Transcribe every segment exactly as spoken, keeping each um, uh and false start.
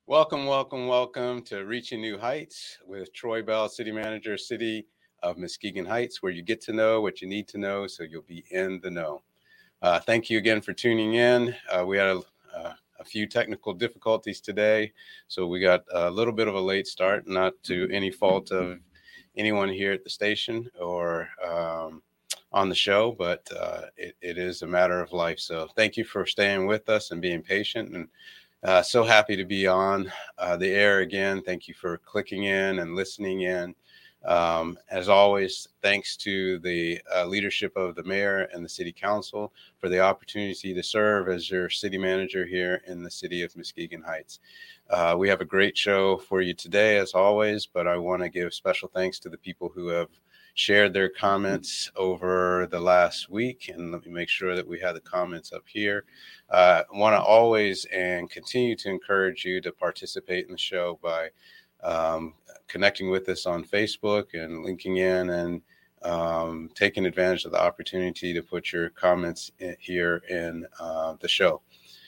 Welcome, welcome, welcome to Reaching New Heights with Troy Bell, City Manager, City of Muskegon Heights, where you get to know what you need to know so you'll be in the know. Uh, thank you again for tuning in. Uh, we had a, uh, a few technical difficulties today, so we got a little bit of a late start, not to any fault of anyone here at the station or um, on the show, but uh, it, it is a matter of life. So thank you for staying with us and being patient. And Uh, so happy to be on uh, the air again. Thank you for clicking in and listening in. Um, as always, thanks to the uh, leadership of the mayor and the city council for the opportunity to serve as your city manager here in the city of Muskegon Heights. Uh, we have a great show for you today, as always, but I want to give special thanks to the people who have shared their comments over the last week. And let me make sure that we have the comments up here. I uh, want to always and continue to encourage you to participate in the show by um, connecting with us on Facebook and linking in and um, taking advantage of the opportunity to put your comments in, here in uh, the show.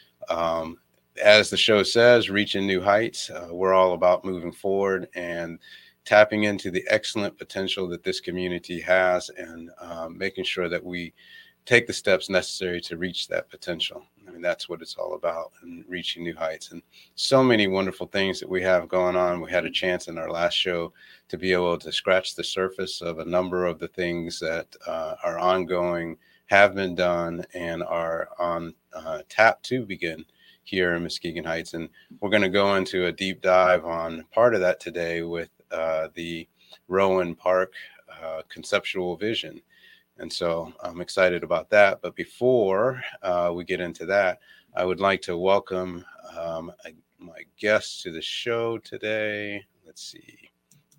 Um, as the show says, reaching new heights. Uh, we're all about moving forward and tapping into the excellent potential that this community has and uh, making sure that we take the steps necessary to reach that potential. I mean, that's what it's all about, and reaching new heights. And so many wonderful things that we have going on. We had a chance in our last show to be able to scratch the surface of a number of the things that uh, are ongoing, have been done, and are on uh, tap to begin here in Muskegon Heights. And we're going to go into a deep dive on part of that today with uh, the Rowan Park uh, conceptual vision. And so I'm excited about that. But before uh, we get into that, I would like to welcome um, my guests to the show today. Let's see.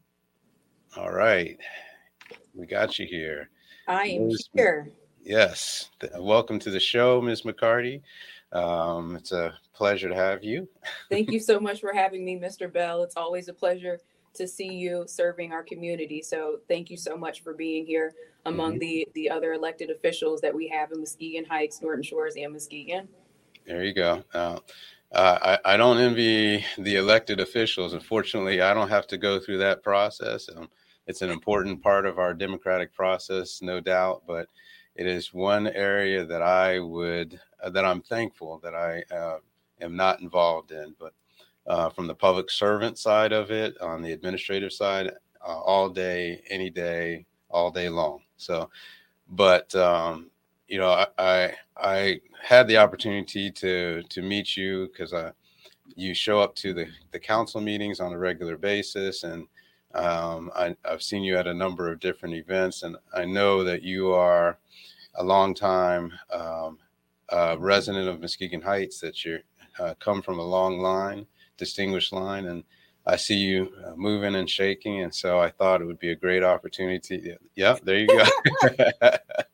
All right. We got you here. I am Miz here. Yes. Welcome to the show, Miz McCarty. Um, it's a pleasure to have you. Thank you so much for having me, Mister Bell. It's always a pleasure to see you serving our community. So thank you so much for being here among mm-hmm. the, the other elected officials that we have in Muskegon Heights, Norton Shores, and Muskegon. There you go. Uh, uh, I, I don't envy the elected officials. Unfortunately, I don't have to go through that process. Um, it's an important part of our democratic process, no doubt, but it is one area that I would, uh, that I'm thankful that I uh, am not involved in. But uh, from the public servant side of it, on the administrative side, uh, all day, any day, all day long. So, but, um, you know, I, I, I had the opportunity to, to meet you because uh, you show up to the, the council meetings on a regular basis. And um, I, I've seen you at a number of different events, and I know that you are a longtime um, uh, resident of Muskegon Heights, that you uh, come from a long line, distinguished line, and I see you uh, moving and shaking, and so I thought it would be a great opportunity. Yeah, there you go.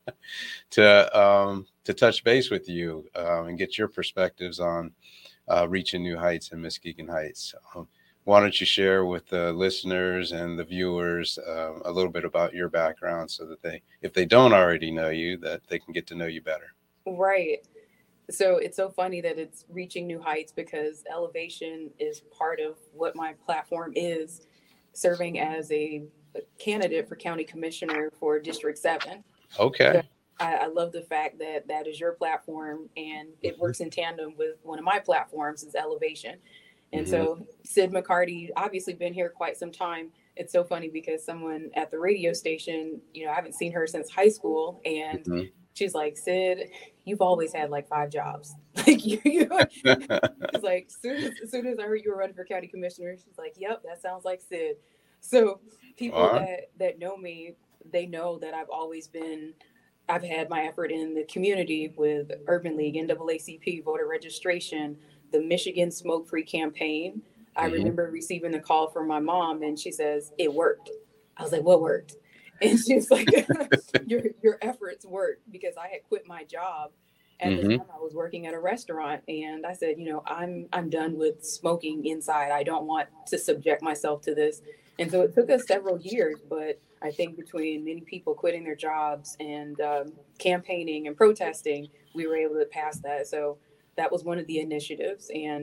to um, to touch base with you um, and get your perspectives on uh, reaching new heights in Muskegon Heights. Um, why don't you share with the listeners and the viewers uh, a little bit about your background so that they, if they don't already know you, that they can get to know you better. Right. So it's so funny that it's reaching new heights because elevation is part of what my platform is, serving as a, a candidate for county commissioner for District seven. Okay. So I, I love the fact that that is your platform, and it works in tandem with one of my platforms is elevation. And mm-hmm. so Sid McCarty, obviously been here quite some time. It's so funny because someone at the radio station, you know, I haven't seen her since high school, and mm-hmm. she's like, Sid, you've always had like five jobs. Like you, you it's like, soon as, as soon as I heard you were running for county commissioner, she's like, yep, that sounds like Sid. So people uh-huh. that, that know me, they know that I've always been, I've had my effort in the community with Urban League, N double A C P, voter registration, the Michigan Smoke-Free campaign. I mm-hmm. remember receiving a call from my mom, and she says, it worked. I was like, what worked? And she was like, your your efforts worked, because I had quit my job. At mm-hmm. the time, I was working at a restaurant, and I said, you know, I'm I'm done with smoking inside. I don't want to subject myself to this. And so it took us several years, but I think between many people quitting their jobs and um, campaigning and protesting, we were able to pass that. So that was one of the initiatives. And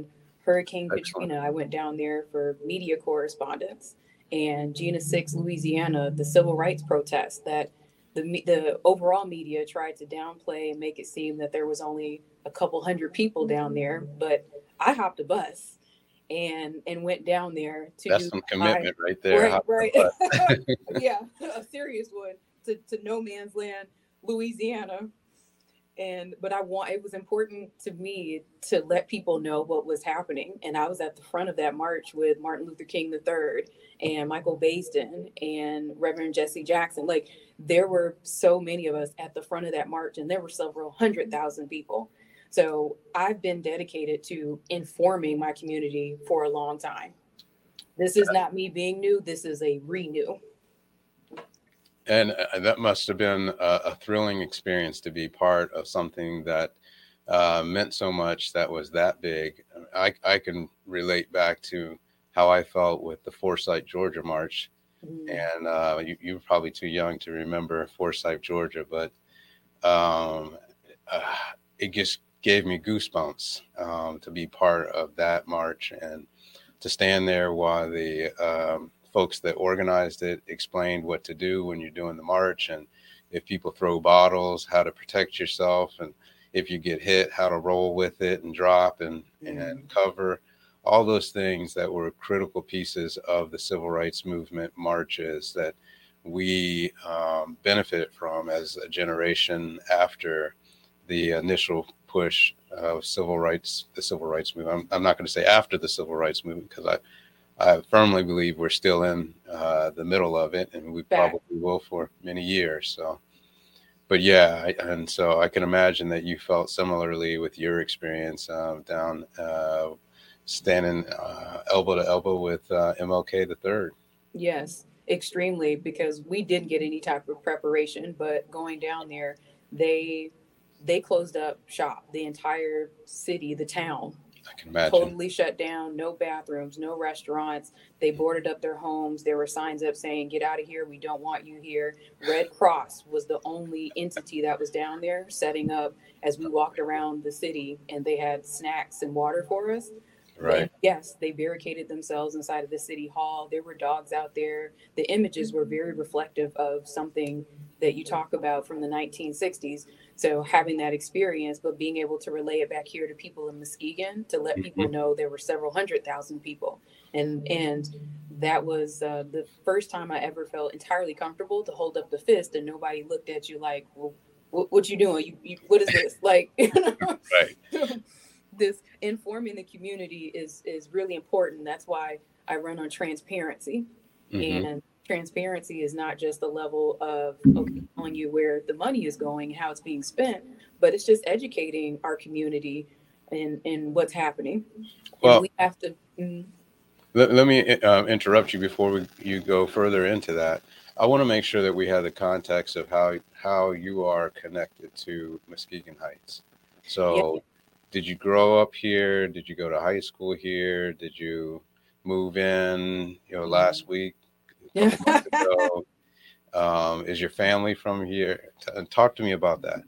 Hurricane Excellent. Katrina, I went down there for media correspondence. And Jena six, Louisiana, the civil rights protest that the the overall media tried to downplay and make it seem that there was only a couple hundred people down there. But I hopped a bus and and went down there to That's do some my, commitment right there. right, right. Yeah, a serious one to, to no man's land, Louisiana. And but I want it was important to me to let people know what was happening. And I was at the front of that march with Martin Luther King the third and Michael Baisden and Reverend Jesse Jackson. Like there were so many of us at the front of that march, and there were several hundred thousand people. So I've been dedicated to informing my community for a long time. This is not me being new. This is a renew. And uh, that must have been a, a thrilling experience to be part of something that uh, meant so much, that was that big. I, I can relate back to how I felt with the Forsyth, Georgia March. Mm. And uh, you, you were probably too young to remember Forsyth, Georgia, but um, uh, it just gave me goosebumps um, to be part of that march and to stand there while the um, folks that organized it explained what to do when you're doing the march, and if people throw bottles, how to protect yourself, and if you get hit, how to roll with it and drop and, mm. and cover, all those things that were critical pieces of the civil rights movement marches that we um, benefited from as a generation after the initial push of civil rights, the civil rights movement. I'm, I'm not going to say after the civil rights movement, because I I firmly believe we're still in uh, the middle of it, and we Back. probably will for many years. So, but yeah, I, and so I can imagine that you felt similarly with your experience um, down, uh, standing uh, elbow to elbow with uh, M L K the third. Yes, extremely, because we didn't get any type of preparation, but going down there, they they closed up shop, the entire city, the town. I can imagine. Totally shut down, no bathrooms, no restaurants. They boarded up their homes. There were signs up saying, "Get out of here. We don't want you here." Red Cross was the only entity that was down there setting up as we walked around the city, and they had snacks and water for us. Right. And yes, they barricaded themselves inside of the city hall. There were dogs out there. The images were very reflective of something that you talk about from the nineteen sixties. So having that experience, but being able to relay it back here to people in Muskegon to let mm-hmm. people know there were several hundred thousand people. And and that was uh, the first time I ever felt entirely comfortable to hold up the fist and nobody looked at you like, well, what, what you doing? You, you, what is this? Like, you know? Right. This informing the community is is really important. That's why I run on transparency. Mm-hmm. And transparency is not just the level of okay, telling you where the money is going and how it's being spent, but it's just educating our community and and what's happening. Well, and we have to. Mm, let, let me uh, interrupt you before we, you go further into that. I want to make sure that we have the context of how how you are connected to Muskegon Heights. So. Yeah. Did you grow up here? Did you go to high school here? Did you move in, you know, last week, a couple months ago? Um, is your family from here? T- talk to me about that.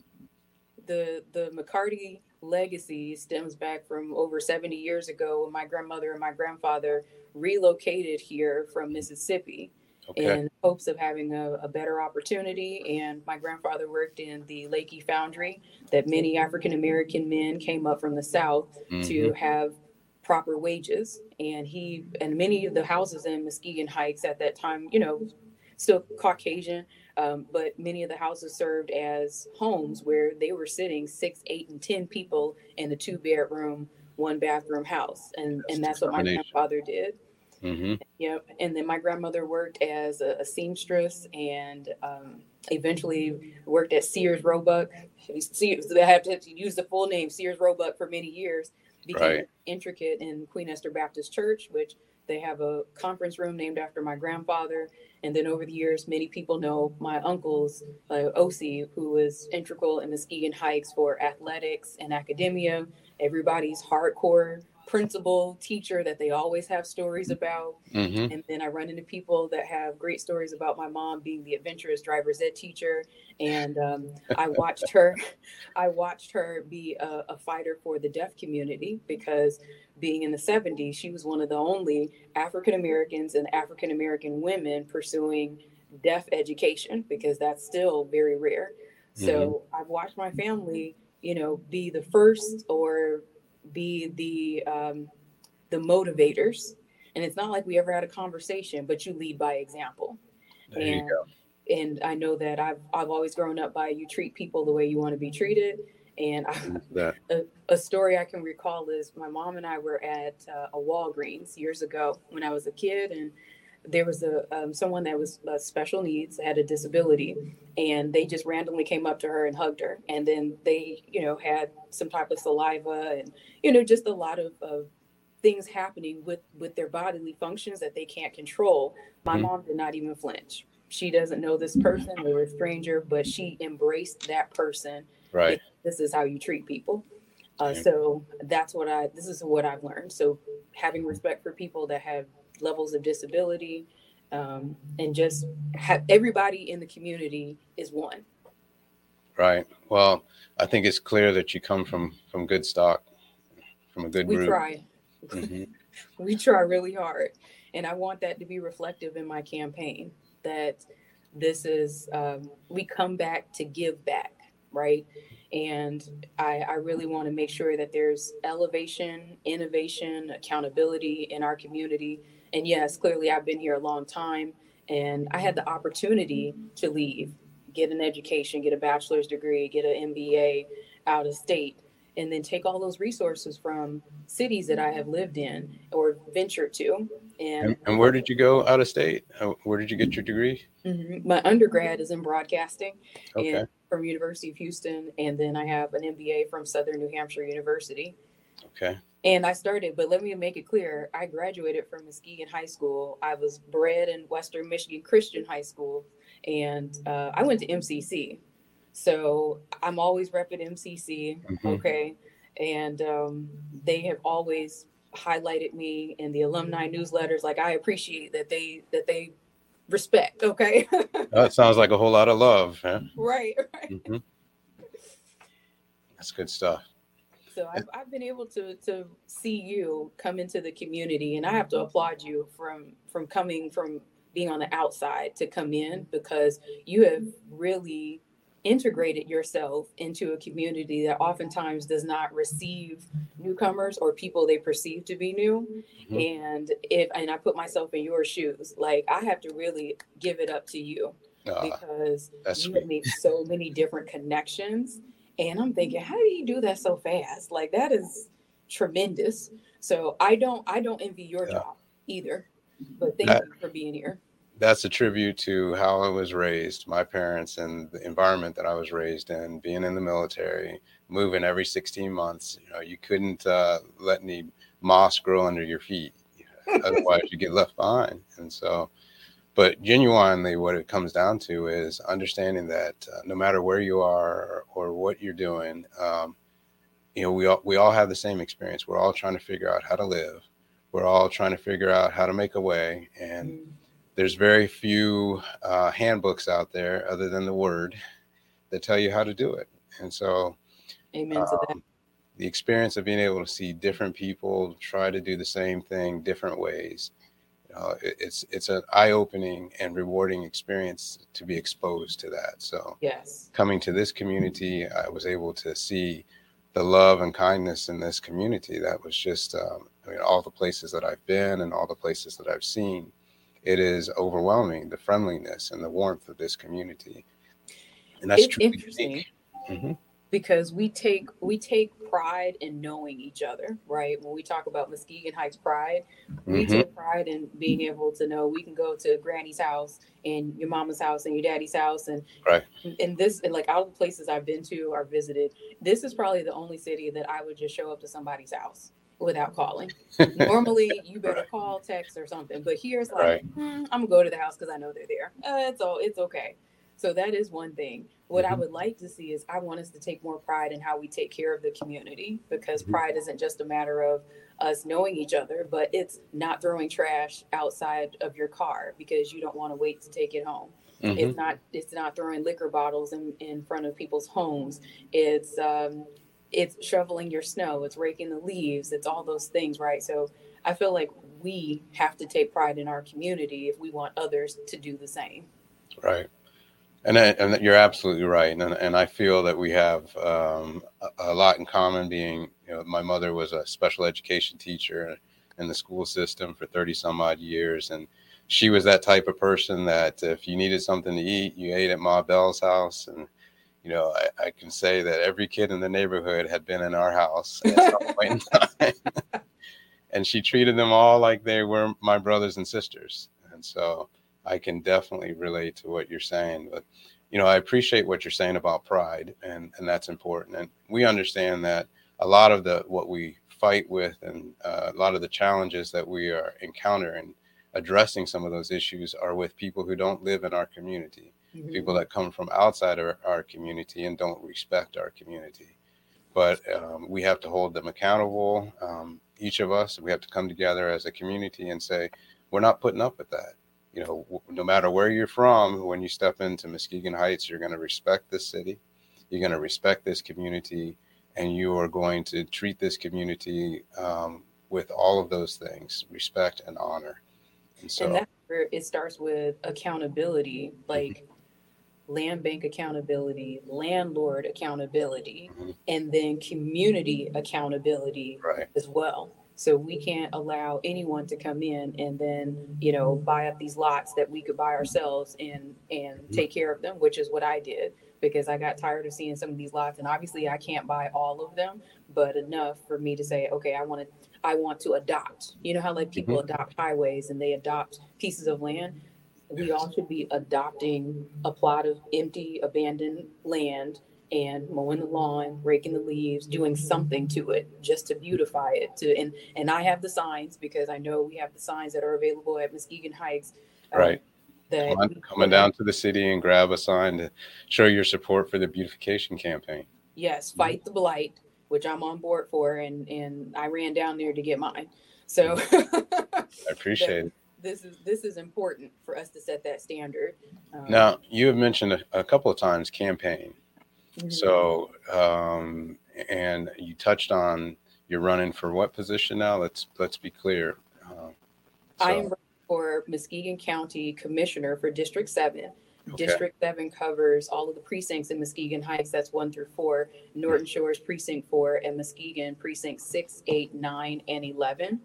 The the McCarty legacy stems back from over seventy years ago when my grandmother and my grandfather relocated here from Mississippi. Okay. In hopes of having a, a better opportunity. And my grandfather worked in the Lakey Foundry that many African-American men came up from the South mm-hmm. to have proper wages. And he, and many of the houses in Muskegon Heights at that time, you know, still Caucasian, um, but many of the houses served as homes where they were sitting six, eight, and ten people in a two bedroom, one bathroom house. And, that's and that's what my grandfather did. Mm-hmm. Yep. And then my grandmother worked as a, a seamstress and um, eventually worked at Sears Roebuck. Sears, I have to use the full name, Sears Roebuck, for many years. Became right. intricate in Queen Esther Baptist Church, which they have a conference room named after my grandfather. And then over the years, many people know my uncles, uh, O C, who was integral in Muskegon Heights for athletics and academia. Everybody's hardcore principal teacher that they always have stories about. Mm-hmm. And then I run into people that have great stories about my mom being the adventurous driver's ed teacher. And um, I watched her, I watched her be a, a fighter for the deaf community, because being in the seventies, she was one of the only African Americans and African American women pursuing deaf education, because that's still very rare. So mm-hmm. I've watched my family, you know, be the first or be the um, the motivators. And it's not like we ever had a conversation, but you lead by example. There and, you go. And I know that I've I've always grown up by you treat people the way you want to be treated. And I, a, a story I can recall is my mom and I were at uh, a Walgreens years ago when I was a kid, and there was a um, someone that was uh, special needs, had a disability, and they just randomly came up to her and hugged her. And then they, you know, had some type of saliva and, you know, just a lot of, of things happening with, with their bodily functions that they can't control. My mm-hmm. mom did not even flinch. She doesn't know this person, they were a stranger, but she embraced that person. Right. This is how you treat people. Uh, so that's what I, this is what I've learned. So having respect for people that have levels of disability, um, and just have everybody in the community is one. Right. Well, I think it's clear that you come from, from good stock, from a good we root. Try. Mm-hmm. We try really hard. And I want that to be reflective in my campaign, that this is, um, we come back to give back, right? And I, I really want to make sure that there's elevation, innovation, accountability in our community. And yes, clearly I've been here a long time, and I had the opportunity to leave, get an education, get a bachelor's degree, get an M B A out of state, and then take all those resources from cities that I have lived in or ventured to. And, and, and where did you go out of state? Where did you get your degree? Mm-hmm. My undergrad is in broadcasting, okay. and from University of Houston. And then I have an M B A from Southern New Hampshire University. Okay. And I started, but let me make it clear, I graduated from Muskegon High School. I was bred in Western Michigan Christian High School, and uh, I went to M C C. So I'm always repping M C C, mm-hmm. okay? And um, they have always highlighted me in the alumni newsletters. Like, I appreciate that they that they respect, okay? That sounds like a whole lot of love, huh? Right, right. Mm-hmm. That's good stuff. So I've, I've been able to to see you come into the community, and I have to applaud you from from coming from being on the outside to come in, because you have really integrated yourself into a community that oftentimes does not receive newcomers or people they perceive to be new. Mm-hmm. And if and I put myself in your shoes, like, I have to really give it up to you, uh, because you sweet. have made so many different connections. And I'm thinking, how do you do that so fast? Like, that is tremendous. So I don't, I don't envy your yeah. job either, but thank that, you for being here. That's a tribute to how I was raised, my parents, and the environment that I was raised in, being in the military, moving every sixteen months. You know, you couldn't uh, let any moss grow under your feet. Otherwise you get left behind. And so, but genuinely what it comes down to is understanding that uh, no matter where you are or, or what you're doing, um, you know, we all, we all have the same experience. We're all trying to figure out how to live. We're all trying to figure out how to make a way. And mm. there's very few uh, handbooks out there other than the word that tell you how to do it. And so Amen um, to that. The experience of being able to see different people try to do the same thing different ways, Uh, it, it's it's an eye-opening and rewarding experience to be exposed to that. So yes, coming to this community, I was able to see the love and kindness in this community. That was just, um, I mean, all the places that I've been and all the places that I've seen, it is overwhelming, the friendliness and the warmth of this community. And that's it's interesting. Mm-hmm. Because we take we take pride in knowing each other, right? When we talk about Muskegon Heights pride, we mm-hmm. take pride in being able to know we can go to Granny's house and your mama's house and your daddy's house, and right. and this and like all the places I've been to or visited, this is probably the only city that I would just show up to somebody's house without calling. Normally, you better right. call, text, or something, but here's like, right. hmm, I'm gonna go to the house because I know they're there. Uh, it's all it's okay. So that is one thing. What I Mm-hmm. would like to see is I want us to take more pride in how we take care of the community, because Mm-hmm. pride isn't just a matter of us knowing each other, but it's not throwing trash outside of your car because you don't want to wait to take it home. Mm-hmm. It's not it's not throwing liquor bottles in, in front of people's homes. It's um it's shoveling your snow, it's raking the leaves, it's all those things, right? So I feel like we have to take pride in our community if we want others to do the same. Right. And I- and you're absolutely right, and and I feel that we have um, a, a lot in common. Being, you know, my mother was a special education teacher in the school system for thirty some odd years, and she was that type of person that if you needed something to eat, you ate at Ma Bell's house. And you know, I, I can say that every kid in the neighborhood had been in our house at some point in time, and she treated them all like they were my brothers and sisters. And so I can definitely relate to what you're saying. But, you know, I appreciate what you're saying about pride, and, and that's important. And we understand that a lot of the what we fight with and uh, a lot of the challenges that we are encountering addressing some of those issues are with people who don't live in our community, Mm-hmm. people that come from outside of our community and don't respect our community. But um, we have to hold them accountable. Um, each of us, we have to come together as a community and say, we're not putting up with that. You know, no matter where you're from, when you step into Muskegon Heights, you're going to respect this city, you're going to respect this community, and you are going to treat this community um, with all of those things, respect and honor. And And so, that's where it starts with accountability, mhm, like land bank accountability, landlord accountability, mhm, and then community accountability right, as well. So we can't allow anyone to come in and then, you know, buy up these lots that we could buy ourselves and and mhm, take care of them, which is what I did because I got tired of seeing some of these lots. And obviously I can't buy all of them, but enough for me to say, okay, I want to I want to adopt. You know how like mhm, people adopt highways and they adopt pieces of land? We yes, all should be adopting a plot of empty, abandoned land and mowing the lawn, raking the leaves, doing something to it just to beautify it. To and and I have the signs because I know we have the signs that are available at Muskegon Heights. Um, right. Come that on, we coming put up. down to the city and grab a sign to show your support for the beautification campaign. Yes, Mhm, fight the blight, which I'm on board for, and and I ran down there to get mine. So mhm. I that appreciate it. this is this is important for us to set that standard. Um, Now, you have mentioned a, a couple of times campaign. mhm. So, um, and you touched on you're running for what position now? Let's let's be clear. Uh, I so, am running for Muskegon County Commissioner for District seven. okay. District seven covers all of the precincts in Muskegon Heights. That's one through four. Mm, Norton Shores Precinct four and Muskegon Precinct six, eight, nine, and eleven.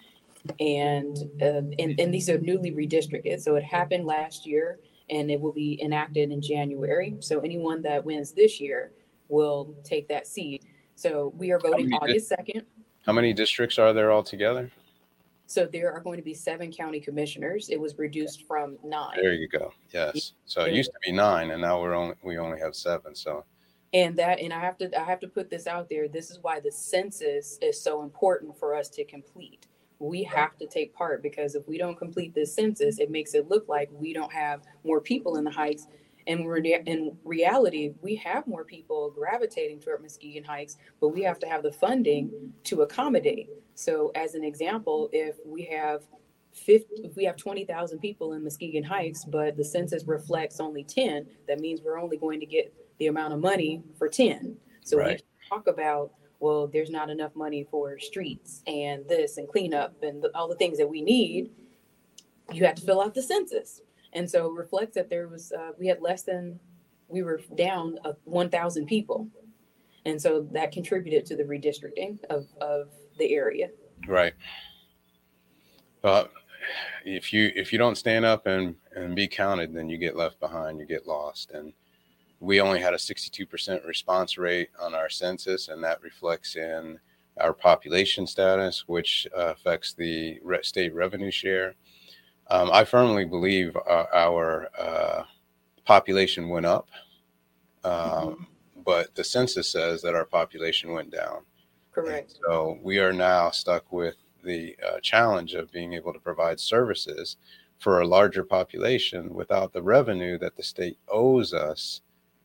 And, uh, and, and these are newly redistricted. So it happened last year and it will be enacted in January. So anyone that wins this year will take that seat. So we are How voting many dis- August second. how many districts are there altogether? So there are going to be seven county commissioners. It was reduced from nine. There you go. Yes. So it It was, used to be nine, and now we're only we only have seven. So, and that, and I have to, I have to put this out there. This is why the census is so important for us to complete. We have to take part because if we don't complete this census, it makes it look like we don't have more people in the Heights. And we're in reality, we have more people gravitating toward Muskegon Heights, but we have to have the funding to accommodate. So, as an example, if we have fifty, if we have twenty thousand people in Muskegon Heights, but the census reflects only ten, that means we're only going to get the amount of money for ten. So we right. can talk about, well, there's not enough money for streets and this and cleanup and the, all the things that we need. You have to fill out the census. And so it reflects that there was, uh, we had less than, we were down uh, one thousand people. And so that contributed to the redistricting of, of the area. Right. But if you if you don't stand up and and be counted, then you get left behind. You get lost. And we only had a sixty-two percent response rate on our census, and that reflects in our population status, which uh, affects the re- state revenue share. Um, I firmly believe uh, our uh, population went up, um, Mhm. but the census says that our population went down. And Correct. so we are now stuck with the uh, challenge of being able to provide services for a larger population without the revenue that the state owes us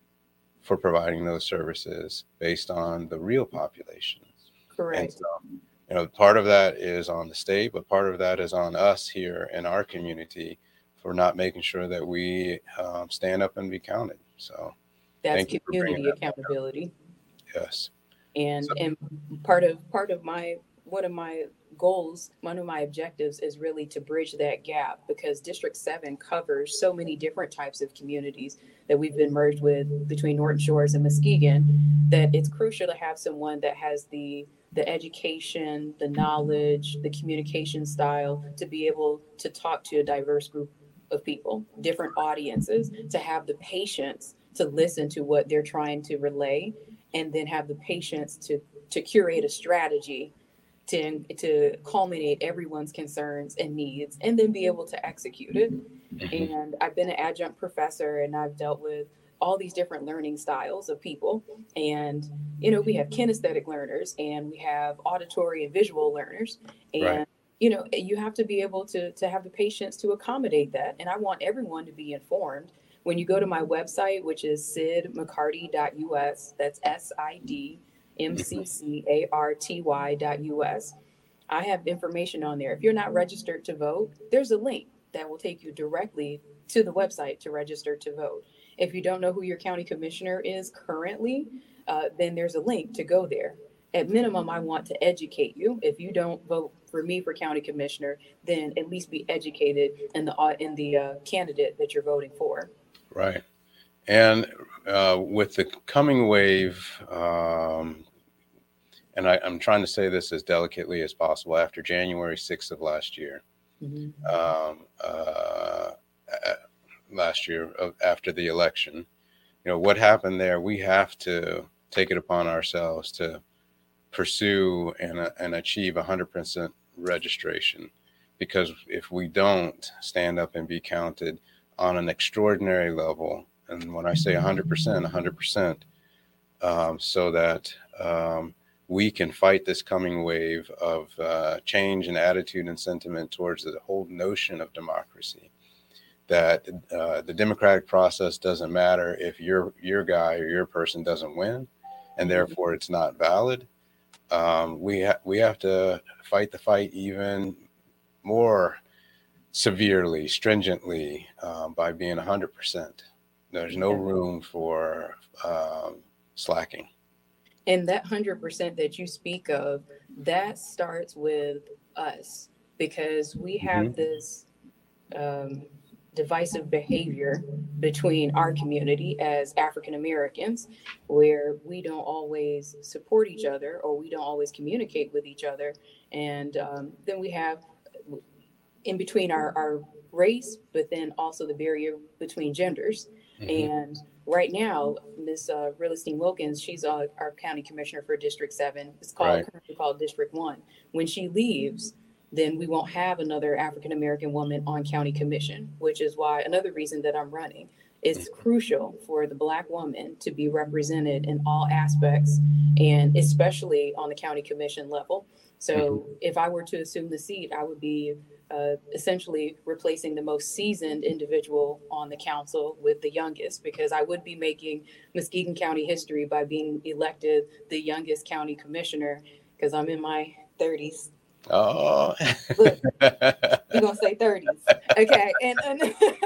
for providing those services based on the real population. Correct. And so, you know, part of that is on the state, but part of that is on us here in our community for not making sure that we um, stand up and be counted. So that's community accountability. Yes. And so, and part of part of my one of my goals, one of my objectives is really to bridge that gap, because District seven covers so many different types of communities that we've been merged with between Norton Shores and Muskegon, that it's crucial to have someone that has the the education, the knowledge, the communication style to be able to talk to a diverse group of people, different audiences, to have the patience to listen to what they're trying to relay, and then have the patience to to curate a strategy to to culminate everyone's concerns and needs, and then be able to execute it. Mm-hmm. And I've been an adjunct professor, and I've dealt with all these different learning styles of people. And, you know, we have kinesthetic learners, and we have auditory and visual learners. And, right. you know, you have to be able to, to have the patience to accommodate that. And I want everyone to be informed. When you go to my website, which is sid mccarty dot u s, that's S I D M C C A R T Y dot U S, I have information on there. If you're not registered to vote, there's a link that will take you directly to the website to register to vote. If you don't know who your county commissioner is currently, uh, then there's a link to go there. At minimum, I want to educate you. If you don't vote for me for county commissioner, then at least be educated in the uh, in the uh, candidate that you're voting for. Right. And uh, with the coming wave, um, and I, I'm trying to say this as delicately as possible, after January sixth of last year, mm-hmm. um, uh, last year of, after the election, you know, what happened there, we have to take it upon ourselves to pursue and, uh, and achieve one hundred percent registration. Because if we don't stand up and be counted on an extraordinary level, and when I say one hundred percent, one hundred percent, um, so that um, we can fight this coming wave of uh, change in attitude and sentiment towards the whole notion of democracy. That uh, the democratic process doesn't matter if your your guy or your person doesn't win, and therefore it's not valid. Um, we ha- we have to fight the fight even more severely, stringently, um, by being one hundred percent. There's no room for um, slacking. And that one hundred percent that you speak of, that starts with us, because we have mm-hmm. this um, divisive behavior between our community as African Americans, where we don't always support each other, or we don't always communicate with each other. And um, then we have in between our, our race, but then also the barrier between genders. Mm-hmm. And right now, Miz Uh, Realestine Wilkins, she's uh, our county commissioner for District seven. It's called right. currently called District one. When she leaves, then we won't have another African American woman on county commission, which is why another reason that I'm running. It's mm-hmm. crucial for the Black woman to be represented in all aspects, and especially on the county commission level. So mm-hmm. if I were to assume the seat, I would be uh, essentially replacing the most seasoned individual on the council with the youngest, because I would be making Muskegon County history by being elected the youngest county commissioner, because I'm in my thirties. Oh, look, you're gonna say thirties, okay? And and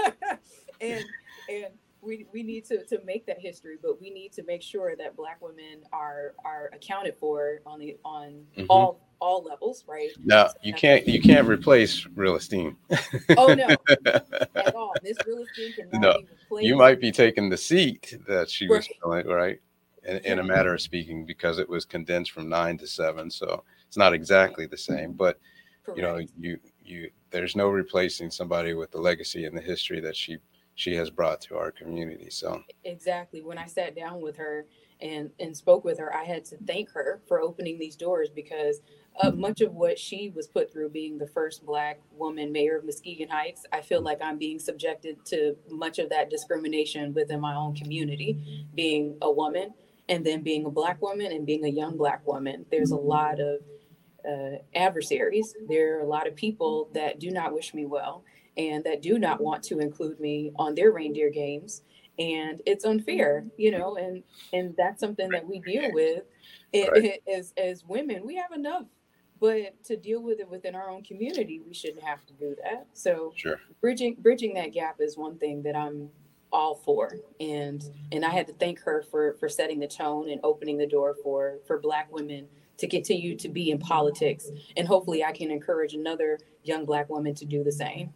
and, and we we need to, to make that history, but we need to make sure that Black women are are accounted for on the on mm-hmm. all all levels, right? No, so you can't you can't replace Realestine. Oh no, at all. Miss Realestine cannot no, be replaced. You might be taking the seat that she was right. filling, right? In, in a matter of speaking, because it was condensed from nine to seven, so it's not exactly the same. But Correct. you know, you you there's no replacing somebody with the legacy and the history that she she has brought to our community. So exactly. When I sat down with her and and spoke with her, I had to thank her for opening these doors, because uh, much of what she was put through, being the first Black woman mayor of Muskegon Heights, I feel like I'm being subjected to much of that discrimination within my own community, being a woman, and then being a Black woman and being a young Black woman. There's a lot of uh, adversaries. There are a lot of people that do not wish me well and that do not want to include me on their reindeer games. And it's unfair, you know, and and that's something that we deal with it, Right. it, as as women. We have enough, but to deal with it within our own community, we shouldn't have to do that. So Sure. bridging bridging that gap is one thing that I'm all for, and and I had to thank her for for setting the tone and opening the door for for Black women to continue to be in politics, and hopefully I can encourage another young Black woman to do the same.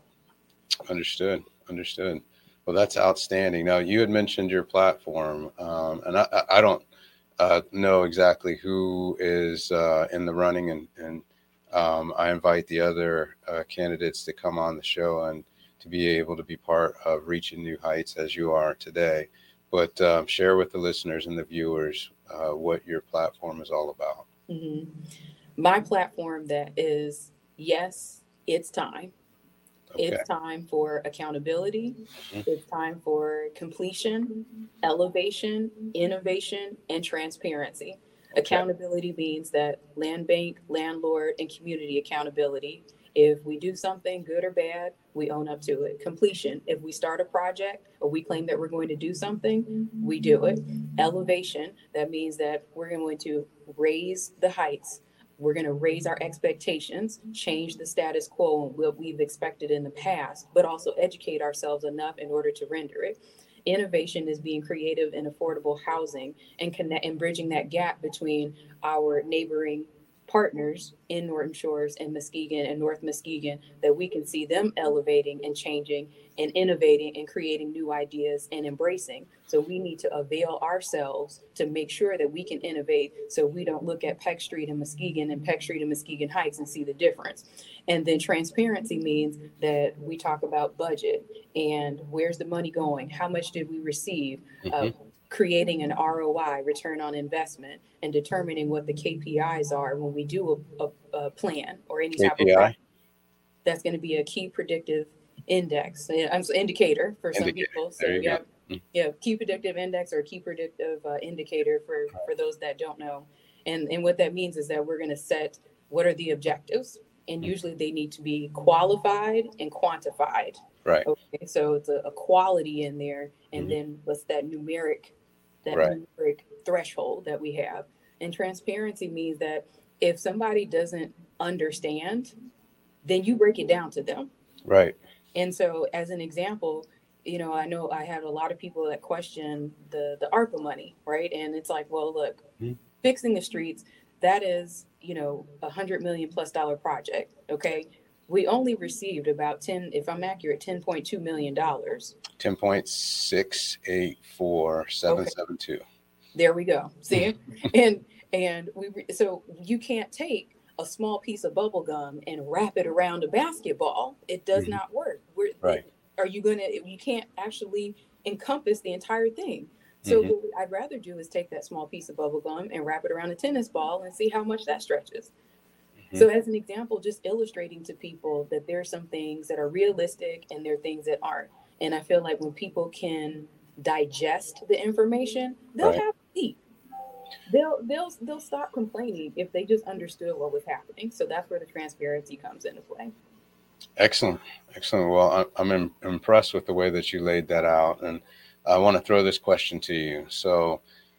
Understood. Understood. Well, that's outstanding. Now, you had mentioned your platform, um, and I, I don't uh, know exactly who is uh, in the running, and, and um, I invite the other uh, candidates to come on the show and to be able to be part of Reaching New Heights as you are today. But um, share with the listeners and the viewers uh, what your platform is all about. Mm-hmm. My platform that is, yes, it's time. Okay. It's time for accountability. Mhm. It's time for completion, elevation, innovation, and transparency. Okay. Accountability means that land bank, landlord, and community accountability. If we do something good or bad, we own up to it. Completion. If we start a project or we claim that we're going to do something, we do it. Elevation. That means that we're going to raise the heights. We're going to raise our expectations, change the status quo and what we've expected in the past, but also educate ourselves enough in order to render it. Innovation is being creative in affordable housing and connect and bridging that gap between our neighboring partners in Norton Shores and Muskegon and North Muskegon, that we can see them elevating and changing and innovating and creating new ideas and embracing. So we need to avail ourselves to make sure that we can innovate, so we don't look at Peck Street and Muskegon and Peck Street and Muskegon Heights and see the difference. And then transparency means that we talk about budget and where's the money going? How much did we receive? Mm-hmm. Uh, creating an R O I, return on investment, and determining what the K P Is are when we do a, a, a plan or any type K P I? of project. That's going to be a key predictive index, I'm indicator for some Indicator. people. So There you yeah, go. yeah, key predictive index or key predictive uh, indicator for for those that don't know. And and what that means is that we're going to set what are the objectives, and Mhm. usually they need to be qualified and quantified. Right. Okay, so it's a, a quality in there, and Mhm. then what's that numeric, that Right. numeric threshold that we have. And transparency means that if somebody doesn't understand, then you break it down to them. Right. And so, as an example, you know, I know I had a lot of people that question the the ARPA money, right? And it's like, well, look, Mhm. fixing the streets, that is, you know, a hundred million plus dollar project. Okay, we only received about ten, if I'm accurate, ten point two million dollars. ten point six eight four seven seven two. Okay. There we go. See, and and we so you can't take a small piece of bubble gum and wrap it around a basketball. It does mm-hmm. not work. We're, right. Are you going to, you can't actually encompass the entire thing. So mm-hmm. what I'd rather do is take that small piece of bubble gum and wrap it around a tennis ball and see how much that stretches. Mm-hmm. So as an example, just illustrating to people that there are some things that are realistic and there are things that aren't. And I feel like when people can digest the information, they'll right. have to eat. They'll they'll they'll stop complaining if they just understood what was happening. So that's where the transparency comes into play. Excellent, excellent. Well, I'm I'm impressed with the way that you laid that out, and I want to throw this question to you. So,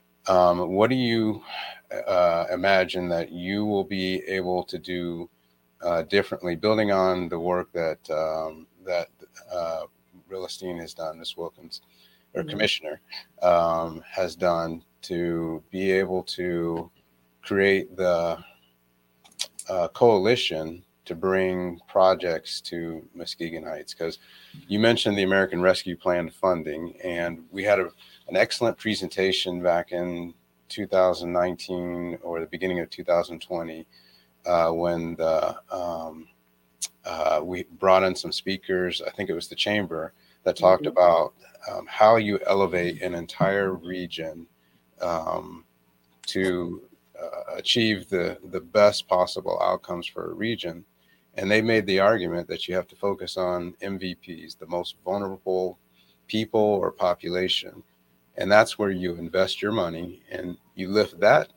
um, what do you uh, imagine that you will be able to do uh, differently, building on the work that um, that uh, Relestine has done, Miz Wilkins, or mm-hmm. Commissioner, um, has done, to be able to create the uh, coalition to bring projects to Muskegon Heights? Because you mentioned the American Rescue Plan funding, and we had a, an excellent presentation back in two thousand nineteen or the beginning of two thousand twenty uh, when the, um, uh, we brought in some speakers. I think it was the chamber that talked mm-hmm. about um, how you elevate an entire region um, to uh, achieve the, the best possible outcomes for a region. And they made the argument that you have to focus on M V Ps, the most vulnerable people or population. And that's where you invest your money and you lift that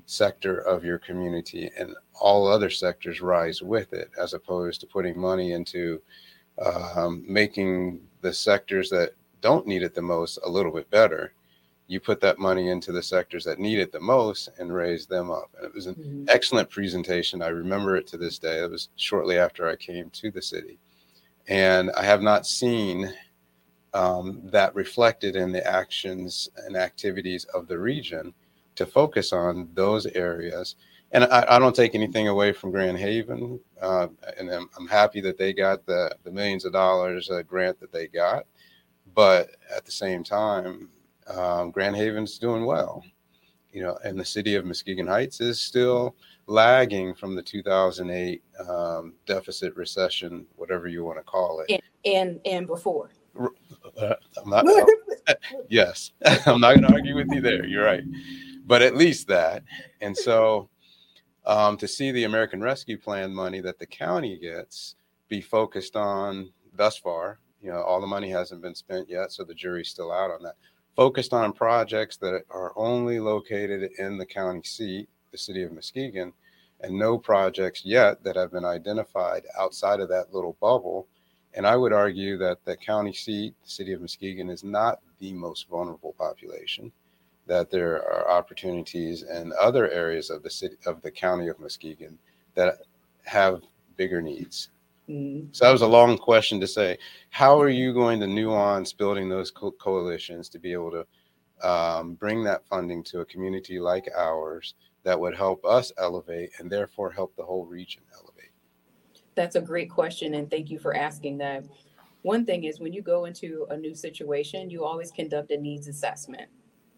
sector of your community, and all other sectors rise with it, as opposed to putting money into um, making the sectors that don't need it the most a little bit better. You put that money into the sectors that need it the most and raise them up. And it was an mm-hmm. excellent presentation. I remember it to this day. It was shortly after I came to the city. And I have not seen um, that reflected in the actions and activities of the region to focus on those areas. And I, I don't take anything away from Grand Haven. Uh, and I'm, I'm happy that they got the, the millions of dollars uh, grant that they got. But at the same time, Um, Grand Haven's doing well, you know, and the city of Muskegon Heights is still lagging from the two thousand eight um, deficit recession, whatever you want to call it. And and, and before. Uh, I'm not, yes, I'm not going to argue with you there. You're right. But at least that. And so um, to see the American Rescue Plan money that the county gets be focused on thus far, you know, all the money hasn't been spent yet, so the jury's still out on that. Focused on projects that are only located in the county seat, the city of Muskegon, and no projects yet that have been identified outside of that little bubble. And I would argue that the county seat, the city of Muskegon, is not the most vulnerable population, that there are opportunities in other areas of the city, of the county of Muskegon, that have bigger needs. So that was a long question to say, how are you going to nuance building those co- coalitions to be able to um, bring that funding to a community like ours that would help us elevate and therefore help the whole region elevate? That's a great question. And thank you for asking that. One thing is, when you go into a new situation, you always conduct a needs assessment.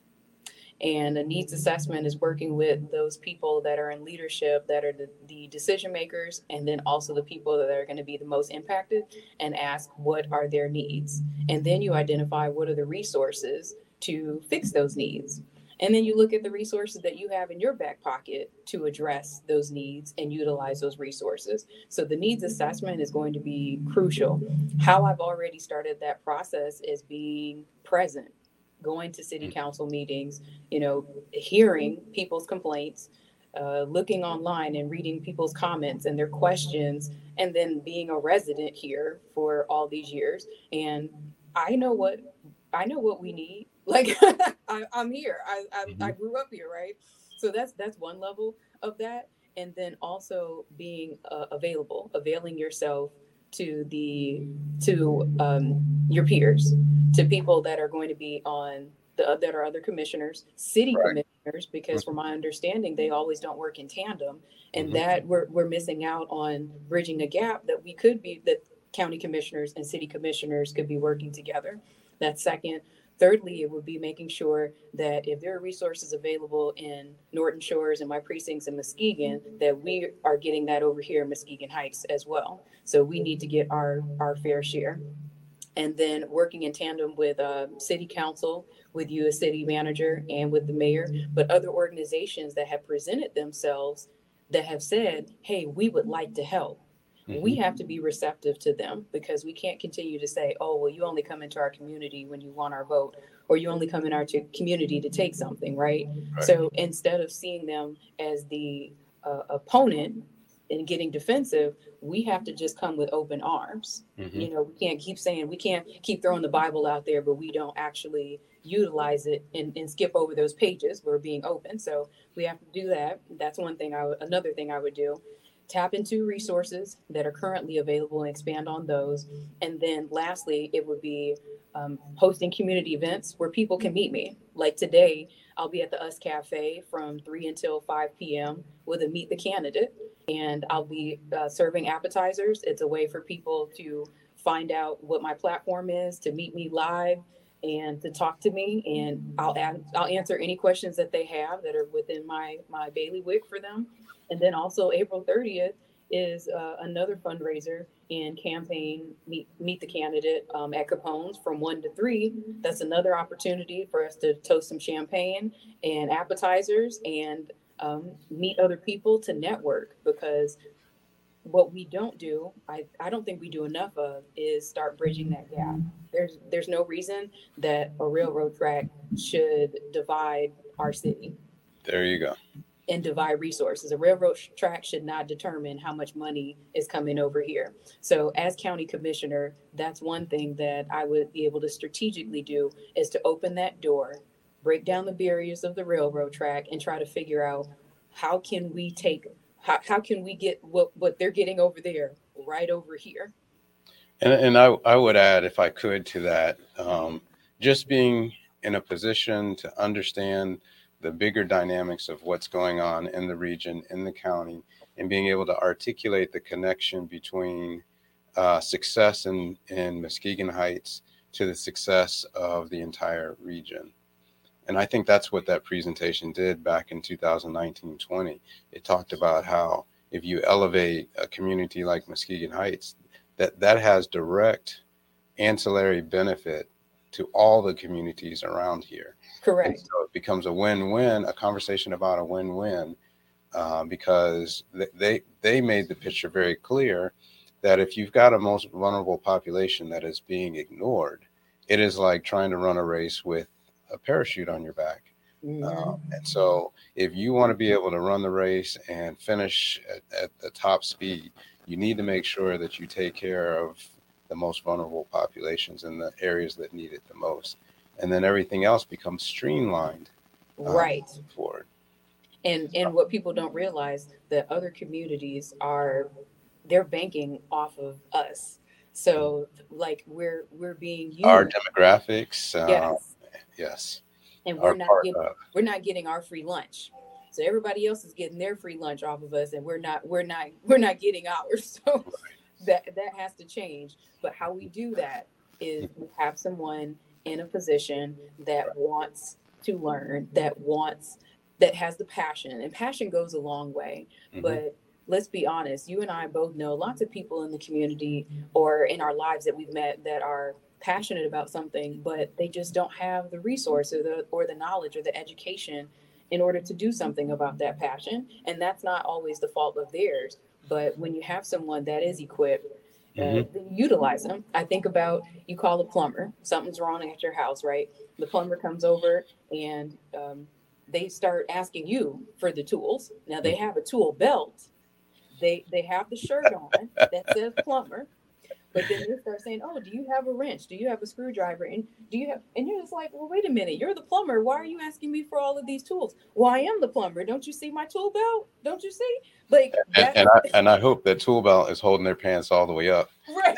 And a needs assessment is working with those people that are in leadership, that are the, the decision makers, and then also the people that are going to be the most impacted, and ask what are their needs. And then you identify what are the resources to fix those needs. And then you look at the resources that you have in your back pocket to address those needs and utilize those resources. So the needs assessment is going to be crucial. How I've already started that process is being present, going to city council meetings, you know, hearing people's complaints, uh, looking online and reading people's comments and their questions, and then being a resident here for all these years. And I know what I know what we need. Like I, I'm here. I, I mm-hmm. I grew up here, right? So that's that's one level of that. And then also being uh, available, availing yourself to the to um, your peers, to people that are going to be on the that are other commissioners, city right. commissioners, because from my understanding, they always don't work in tandem, and mm-hmm. that we're we're missing out on bridging the gap that we could be that county commissioners and city commissioners could be working together. That's second. Thirdly, it would be making sure that if there are resources available in Norton Shores and my precincts in Muskegon, that we are getting that over here in Muskegon Heights as well. So we need to get our, our fair share. And then working in tandem with uh, city council, with you as city manager, and with the mayor, but other organizations that have presented themselves that have said, hey, we would like to help. Mm-hmm. We have to be receptive to them, because we can't continue to say, oh, well, you only come into our community when you want our vote, or you only come in our t- community to take something, right? right? So instead of seeing them as the uh, opponent and getting defensive, we have to just come with open arms. Mm-hmm. You know, we can't keep saying, we can't keep throwing the Bible out there, but we don't actually utilize it and, and skip over those pages. We're being open. So we have to do that. That's one thing I would, another thing I would do. Tap into resources that are currently available and expand on those. And then lastly, it would be um, hosting community events where people can meet me. Like today, I'll be at the US Cafe from three until five p.m. with a Meet the Candidate. And I'll be uh, serving appetizers. It's a way for people to find out what my platform is, to meet me live, and to talk to me. And I'll add, I'll answer any questions that they have that are within my, my bailiwick for them. And then also April thirtieth is uh, another fundraiser and campaign, Meet, meet the Candidate um, at Capone's from one to three. That's another opportunity for us to toast some champagne and appetizers and um, meet other people, to network, because what we don't do, I, I don't think we do enough of, is start bridging that gap. There's there's no reason that a railroad track should divide our city. There you go. and divide resources. A railroad track should not determine how much money is coming over here. So as county commissioner, that's one thing that I would be able to strategically do, is to open that door, break down the barriers of the railroad track, and try to figure out how can we take, how, how can we get what, what they're getting over there right over here. And, and I, I would add, if I could, to that, um, just being in a position to understand the bigger dynamics of what's going on in the region, in the county, and being able to articulate the connection between uh, success in, in Muskegon Heights to the success of the entire region. And I think that's what that presentation did back in two thousand nineteen twenty. It talked about how if you elevate a community like Muskegon Heights, that that has direct ancillary benefit to all the communities around here. Correct. And so it becomes a win-win, a conversation about a win-win, uh, because they they made the picture very clear that if you've got a most vulnerable population that is being ignored, it is like trying to run a race with a parachute on your back. Mm-hmm. Um, and so if you want to be able to run the race and finish at, at the top speed, you need to make sure that you take care of the most vulnerable populations in the areas that need it the most. And then everything else becomes streamlined. Um, right. Forward. And and what people don't realize, that other communities are, they're banking off of us. So like we're we're being used. Our demographics. Uh, yes. Yes. And we're not getting, we're not getting our free lunch. So everybody else is getting their free lunch off of us, and we're not we're not we're not getting ours. So right. that that has to change. But how we do that is we have someone in a position that right. wants to learn, that wants that has the passion, and passion goes a long way. Mm-hmm. But let's be honest, you and I both know lots of people in the community or in our lives that we've met that are passionate about something, but they just don't have the resource or the or the knowledge or the education in order to do something about that passion. And that's not always the fault of theirs. But when you have someone that is equipped, uh, mm-hmm. then utilize them. I think about, you call a plumber, something's wrong at your house, right? The plumber comes over and um, they start asking you for the tools. Now they have a tool belt. They they have the shirt on that says plumber. But then they start saying, oh, do you have a wrench? Do you have a screwdriver? And do you have, and you're just like, well, wait a minute, you're the plumber. Why are you asking me for all of these tools? Well, I am the plumber. Don't you see my tool belt? Don't you see? Like, and, and I and I hope that tool belt is holding their pants all the way up. Right.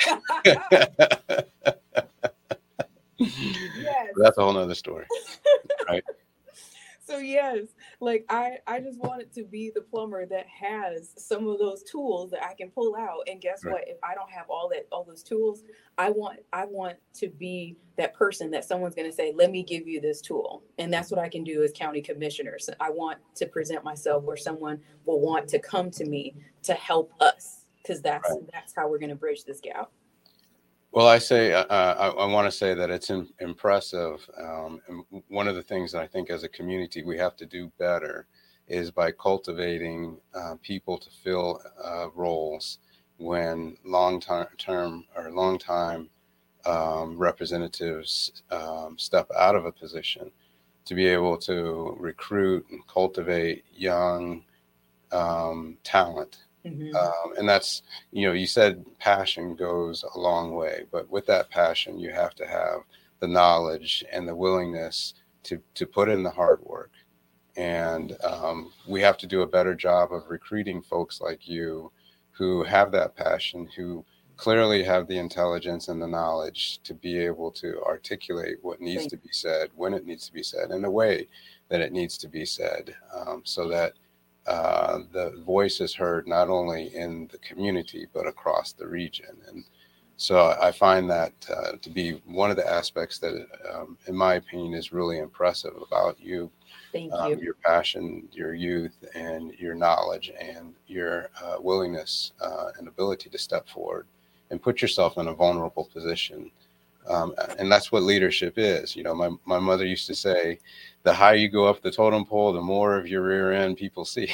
Yes. That's a whole nother story. Right. So yes, like I, I just wanted to be the plumber that has some of those tools that I can pull out. And guess right. what? If I don't have all that, all those tools, I want, I want to be that person that someone's going to say, let me give you this tool. And that's what I can do as county commissioner. So I want to present myself where someone will want to come to me to help us, because that's, right. that's how we're going to bridge this gap. Well, I say, uh, I, I want to say that it's in, impressive. Um, and one of the things that I think as a community we have to do better is by cultivating uh, people to fill uh, roles when long-term or long-time um, representatives um, step out of a position, to be able to recruit and cultivate young um, talent. Mm-hmm. Um, and that's, you know, you said passion goes a long way, but with that passion, you have to have the knowledge and the willingness to, to put in the hard work. And um, we have to do a better job of recruiting folks like you who have that passion, who clearly have the intelligence and the knowledge to be able to articulate what needs Thank to be said, when it needs to be said, in the way that it needs to be said, um, so that Uh, the voice is heard not only in the community, but across the region. And so I find that uh, to be one of the aspects that, um, in my opinion, is really impressive about you. Thank um, you. Your passion, your youth, and your knowledge, and your uh, willingness uh, and ability to step forward and put yourself in a vulnerable position. Um, and that's what leadership is. You know, my, my mother used to say, the higher you go up the totem pole, the more of your rear end people see.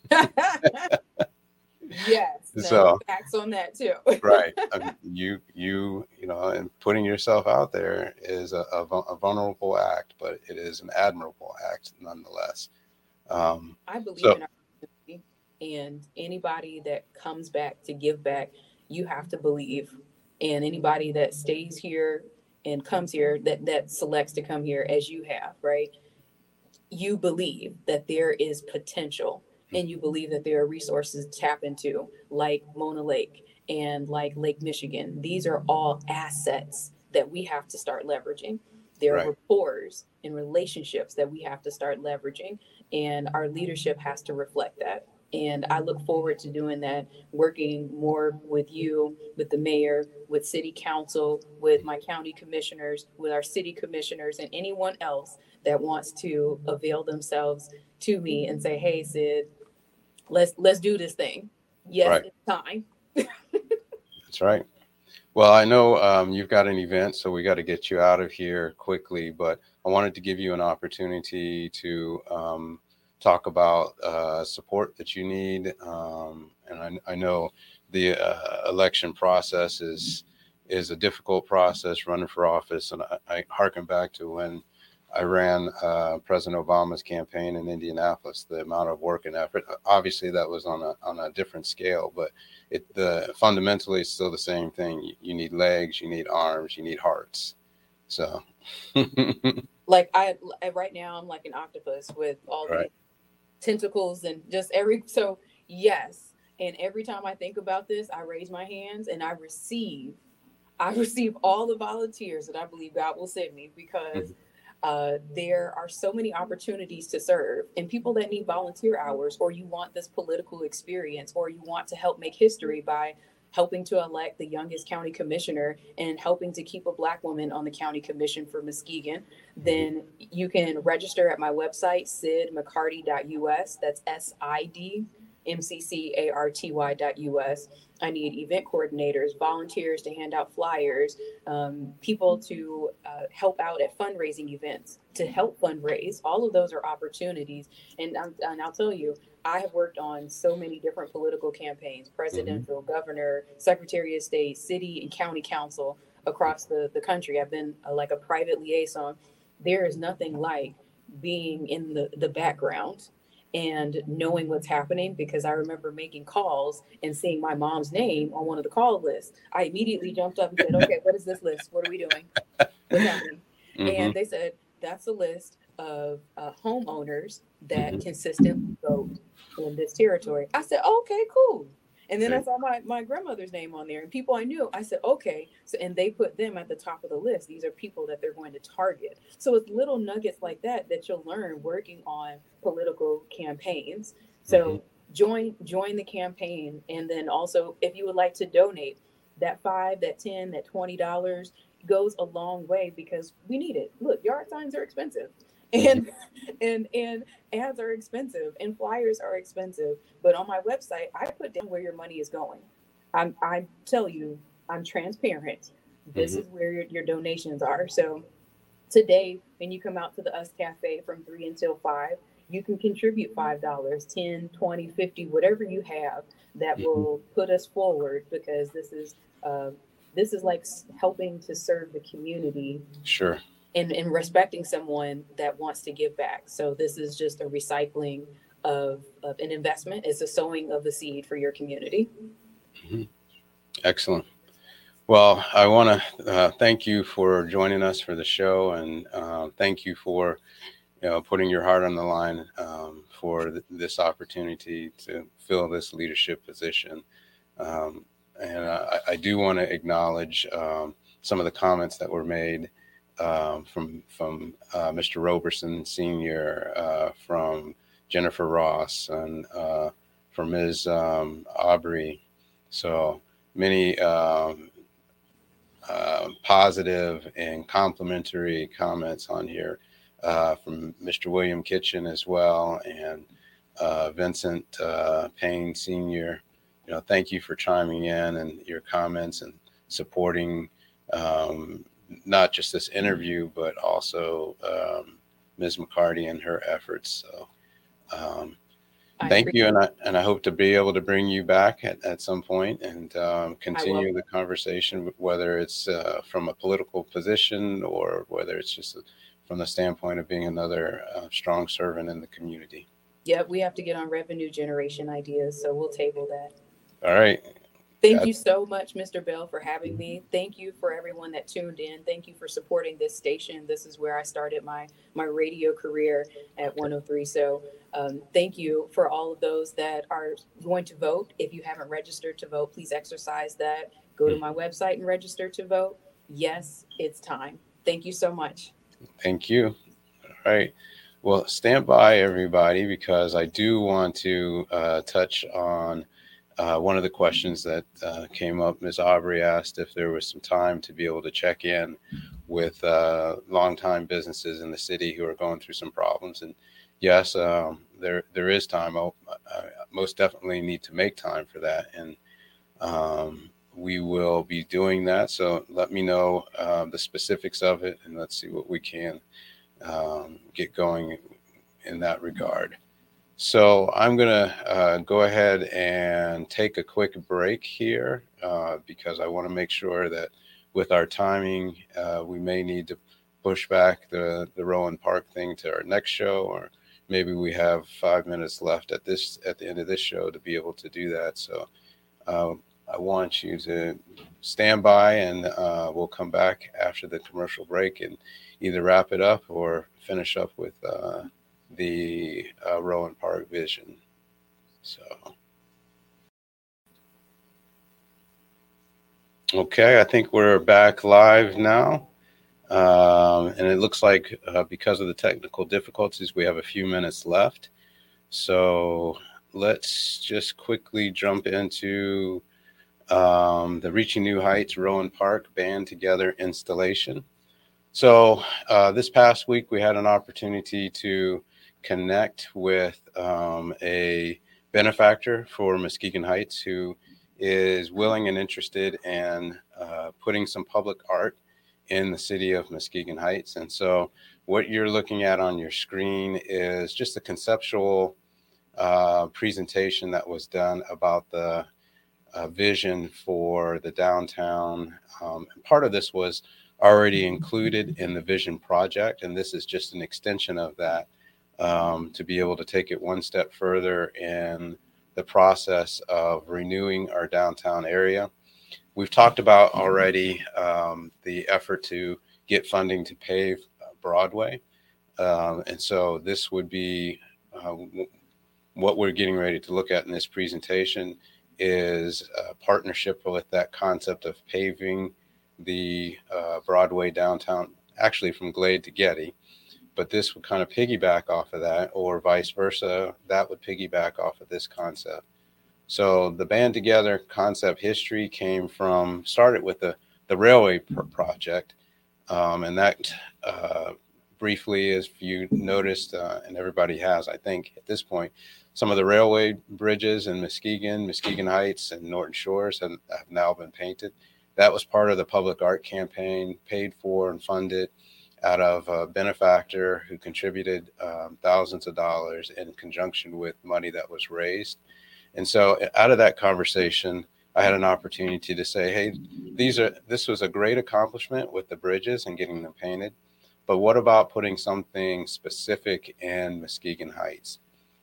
Yes. No, so facts on that too. Right. I mean, you, you, you know, and putting yourself out there is a, a, a vulnerable act, but it is an admirable act nonetheless. Um, I believe so, in our community, and anybody that comes back to give back, you have to believe. And anybody that stays here and comes here, that that selects to come here as you have, right? You believe that there is potential, and you believe that there are resources to tap into, like Mona Lake and like Lake Michigan. These are all assets that we have to start leveraging. There are right, rapports and relationships that we have to start leveraging, and our leadership has to reflect that. And I look forward to doing that, working more with you, with the mayor, with city council, with my county commissioners, with our city commissioners, and anyone else that wants to avail themselves to me and say, "Hey, Sid, let's let's do this thing. Yes, right. it's time." That's right. Well, I know um, you've got an event, so we got to get you out of here quickly, but I wanted to give you an opportunity to um, talk about uh, support that you need. Um, and I, I know the uh, election process is is a difficult process running for office. And I, I harken back to when I ran uh, President Obama's campaign in Indianapolis, the amount of work and effort. Obviously, that was on a on a different scale, but it the fundamentally it's still the same thing. You, you need legs, you need arms, you need hearts. So, Like I, I right now, I'm like an octopus with all right, these tentacles and just every so yes. And every time I think about this, I raise my hands and I receive. I receive all the volunteers that I believe God will send me, because Mhm. uh, there are so many opportunities to serve, and people that need volunteer hours, or you want this political experience, or you want to help make history by helping to elect the youngest county commissioner and helping to keep a Black woman on the county commission for Muskegon, then you can register at my website, sid mccarty dot u s. That's S I D M C C A R T Y dot U S. I need event coordinators, volunteers to hand out flyers, um, people to uh, help out at fundraising events, to help fundraise. All of those are opportunities. And, um, and I'll tell you, I have worked on so many different political campaigns: Mhm. presidential, governor, secretary of state, city and county council across the, the country. I've been uh, like a private liaison. There is nothing like being in the, the background and knowing what's happening, because I remember making calls and seeing my mom's name on one of the call lists. I immediately jumped up and said, "Okay, what is this list? What are we doing? What's happening?" Mhm. And they said, "That's a list of uh, homeowners that Mhm. consistently vote in this territory." I said, "Okay, cool." And then I Right. saw my, my grandmother's name on there and people I knew. I said, "Okay." So, and they put them at the top of the list. These are people that they're going to target. So it's little nuggets like that that you'll learn working on political campaigns. Mhm. So join join the campaign, and then also, if you would like to donate, that five, that ten, that twenty dollars goes a long way, because we need it. Look, yard signs are expensive. Mhm. And and and ads are expensive and flyers are expensive. But on my website, I put down where your money is going. I'm I tell you, I'm transparent. This Mhm. is where your, your donations are. So today, when you come out to the Us Cafe from three until five, you can contribute five dollars, ten, twenty, fifty, whatever you have that Mhm. will put us forward, because this is uh, this is like helping to serve the community, Sure. and, and respecting someone that wants to give back. So this is just a recycling of, of an investment. It's a sowing of the seed for your community. Mhm. Excellent. Well, I want to uh, thank you for joining us for the show, and uh, thank you for you know putting your heart on the line um, for th- this opportunity to fill this leadership position. Um, and I, I do want to acknowledge um, some of the comments that were made um, from from uh, Mister Roberson Senior, uh, from Jennifer Ross, and uh, from Miz Um, Aubrey. So many um, uh, positive and complimentary comments on here uh, from Mister William Kitchen as well, and uh, Vincent uh, Payne Senior You know, thank you for chiming in and your comments and supporting um, not just this interview, but also um, Miz McCarty and her efforts. So, um, I thank appreciate you, and I and I hope to be able to bring you back at, at some point and um, I love continue the conversation, whether it's uh, from a political position or whether it's just from the standpoint of being another uh, strong servant in the community. Yep, we have to get on revenue generation ideas, so we'll table that. All right. Thank Got- you so much, Mister Bell, for having me. Thank you for everyone that tuned in. Thank you for supporting this station. This is where I started my my radio career at one oh three. So um, thank you for all of those that are going to vote. If you haven't registered to vote, please exercise that. Go to my website and register to vote. Yes, it's time. Thank you so much. Thank you. All right. Well, stand by, everybody, because I do want to uh, touch on uh, one of the questions that uh, came up. Miz Aubrey asked if there was some time to be able to check in with uh, longtime businesses in the city who are going through some problems. And yes, um, there there is time. I'll, I most definitely need to make time for that. And um, we will be doing that. So let me know uh, the specifics of it, and let's see what we can um, get going in that regard. So I'm going to uh, go ahead and take a quick break here uh, because I want to make sure that with our timing, uh, we may need to push back the, the Rowan Park thing to our next show, or maybe we have five minutes left at this at the end of this show to be able to do that. So uh, I want you to stand by, and uh, we'll come back after the commercial break and either wrap it up or finish up with uh, the uh, Rowan Park vision. So, okay, I think we're back live now. Um, and it looks like uh, because of the technical difficulties, we have a few minutes left. So let's just quickly jump into um, the Reaching New Heights Rowan Park Band Together installation. So uh, this past week, we had an opportunity to connect with um, a benefactor for Muskegon Heights who is willing and interested in uh, putting some public art in the city of Muskegon Heights. And so what you're looking at on your screen is just a conceptual uh, presentation that was done about the uh, vision for the downtown. Um, and part of this was already included in the vision project, and this is just an extension of that um, to be able to take it one step further in the process of renewing our downtown area. We've talked about already um, the effort to get funding to pave Broadway, um, and so this would be uh, what we're getting ready to look at in this presentation is a partnership with that concept of paving the uh, Broadway downtown, actually from Glade to Getty, but this would kind of piggyback off of that, or vice versa. That would piggyback off of this concept. So the Band Together concept history came from, started with the, the railway pr- project. Um, and that uh, briefly, as you noticed, uh, and everybody has, I think at this point, some of the railway bridges in Muskegon, Muskegon Heights, and Norton Shores have, have now been painted. That was part of the public art campaign, paid for and funded out of a benefactor who contributed um, thousands of dollars in conjunction with money that was raised. And so out of that conversation, I had an opportunity to say, hey, these are this was a great accomplishment with the bridges and getting them painted. But what about putting something specific in Muskegon Heights?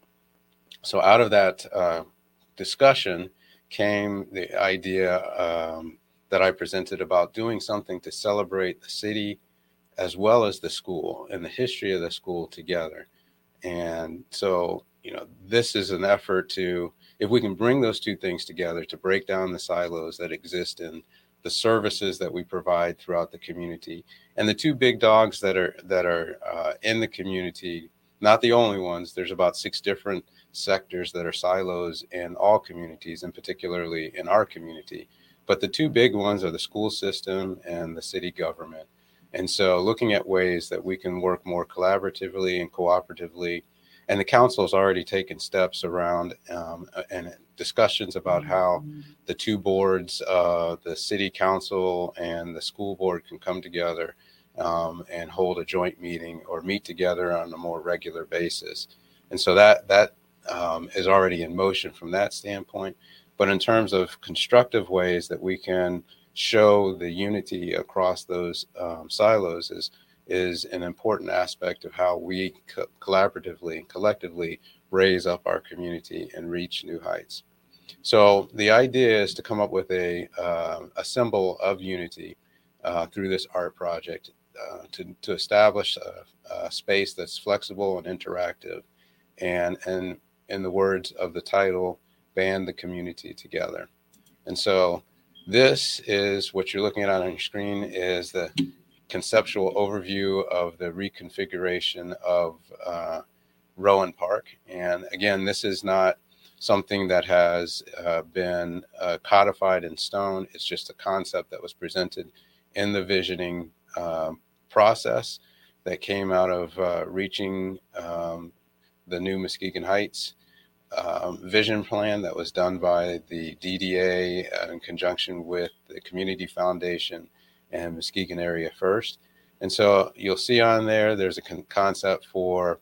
So out of that uh, discussion came the idea um, that I presented about doing something to celebrate the city as well as the school and the history of the school together. And so, you know, this is an effort to, if we can bring those two things together, to break down the silos that exist in the services that we provide throughout the community. And the two big dogs that are that are uh, in the community, not the only ones, there's about six different sectors that are silos in all communities, and particularly in our community. But the two big ones are the school system and the city government. And so looking at ways that we can work more collaboratively and cooperatively, and the council has already taken steps around um, and discussions about how the two boards, uh, the city council and the school board, can come together um, and hold a joint meeting or meet together on a more regular basis. And so that that um, is already in motion from that standpoint. But in terms of constructive ways that we can show the unity across those um, silos is is an important aspect of how we co- collaboratively and collectively raise up our community and reach new heights. So the idea is to come up with a, uh, a symbol of unity uh, through this art project uh, to, to establish a, a space that's flexible and interactive, and, and in the words of the title, band the community together. And so this is what you're looking at on your screen is the conceptual overview of the reconfiguration of uh, Rowan Park. And again, this is not something that has uh, been uh, codified in stone. It's just a concept that was presented in the visioning uh, process that came out of uh, reaching um, the new Muskegon Heights um, vision plan that was done by the D D A uh, in conjunction with the Community Foundation and Muskegon Area First. And so you'll see on there, there's a con- concept for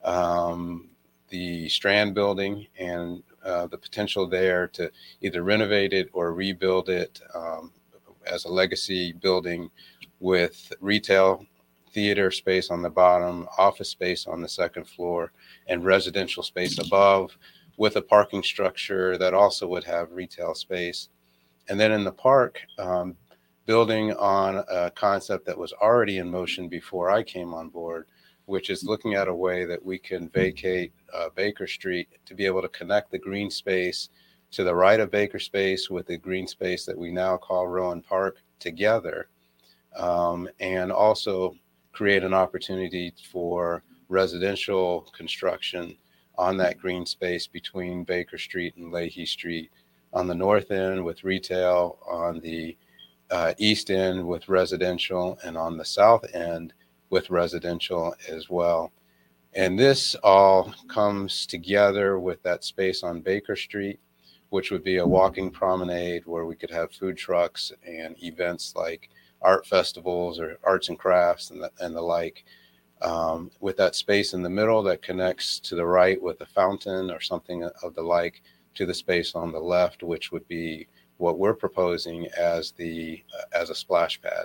um, the Strand building and uh, the potential there to either renovate it or rebuild it um, as a legacy building with retail theater space on the bottom, office space on the second floor, and residential space above, with a parking structure that also would have retail space. And then in the park, um, building on a concept that was already in motion before I came on board, which is looking at a way that we can vacate uh, Baker Street to be able to connect the green space to the right of Baker Space with the green space that we now call Rowan Park together, um, and also create an opportunity for residential construction on that green space between Baker Street and Leahy Street on the north end with retail, on the uh, east end with residential, and on the south end with residential as well. And this all comes together with that space on Baker Street, which would be a walking promenade where we could have food trucks and events like art festivals or arts and crafts and the, and the like, um, with that space in the middle that connects to the right with a fountain or something of the like to the space on the left, which would be what we're proposing as the uh, as a splash pad.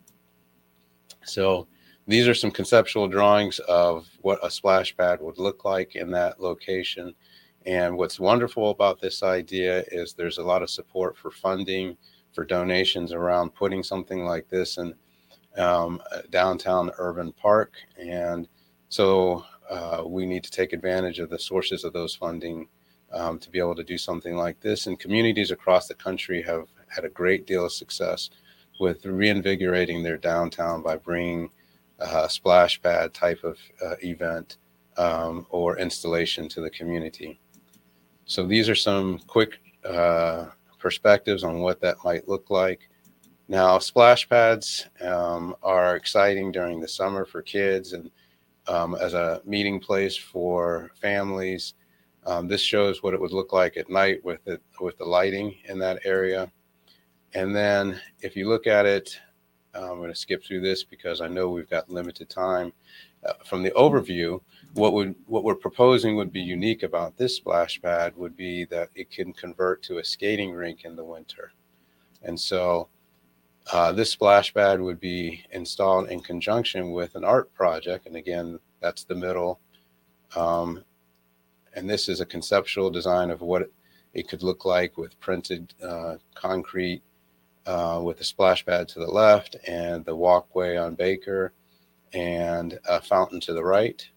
So these are some conceptual drawings of what a splash pad would look like in that location. And what's wonderful about this idea is there's a lot of support for funding, for donations around putting something like this in um, downtown urban park. And so uh, we need to take advantage of the sources of those funding um, to be able to do something like this. And communities across the country have had a great deal of success with reinvigorating their downtown by bringing a splash pad type of uh, event um, or installation to the community. So these are some quick uh, perspectives on what that might look like. Now, splash pads um, are exciting during the summer for kids and um, as a meeting place for families. Um, this shows what it would look like at night with it, with the lighting in that area. And then if you look at it, uh, I'm going to skip through this because I know we've got limited time. Uh, from the overview, what would what we're proposing would be unique about this splash pad would be that it can convert to a skating rink in the winter. And so uh, this splash pad would be installed in conjunction with an art project. And again, that's the middle. Um, and this is a conceptual design of what it could look like with printed uh, concrete uh, with the splash pad to the left and the walkway on Baker and a fountain to the right.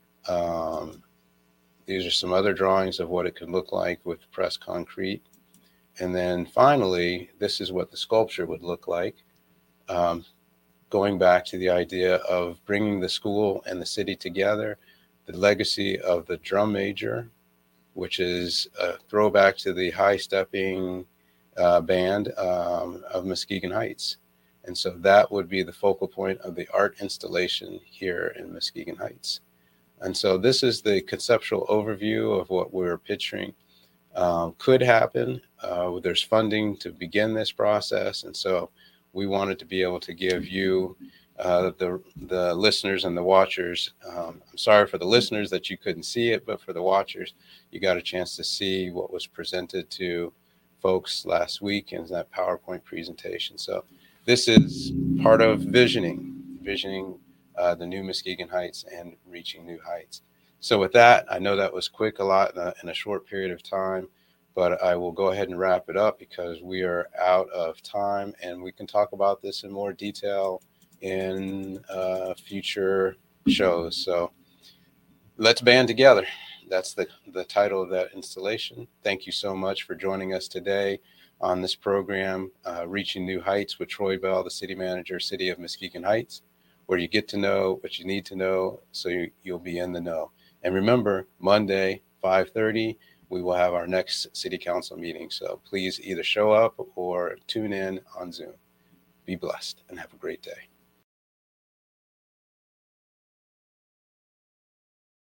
Um, these are some other drawings of what it could look like with pressed concrete. And then finally, this is what the sculpture would look like. Um, going back to the idea of bringing the school and the city together, the legacy of the drum major, which is a throwback to the high stepping uh, band um, of Muskegon Heights. And so that would be the focal point of the art installation here in Muskegon Heights. And so this is the conceptual overview of what we're picturing um, could happen. Uh, there's funding to begin this process. And so we wanted to be able to give you, uh, the, the listeners and the watchers, um, I'm sorry for the listeners that you couldn't see it, but for the watchers, you got a chance to see what was presented to folks last week in that PowerPoint presentation. So this is part of visioning, visioning uh, the new Muskegon Heights and reaching new heights. So with that, I know that was quick a lot in a, in a short period of time, but I will go ahead and wrap it up because we are out of time, and we can talk about this in more detail in uh, future shows. So let's band together. That's the, the title of that installation. Thank you so much for joining us today on this program, uh, Reaching New Heights with Troy Bell, the city manager, City of Muskegon Heights, where you get to know what you need to know so you, you'll be in the know. And remember, Monday, five thirty, we will have our next city council meeting. So please either show up or tune in on Zoom. Be blessed and have a great day.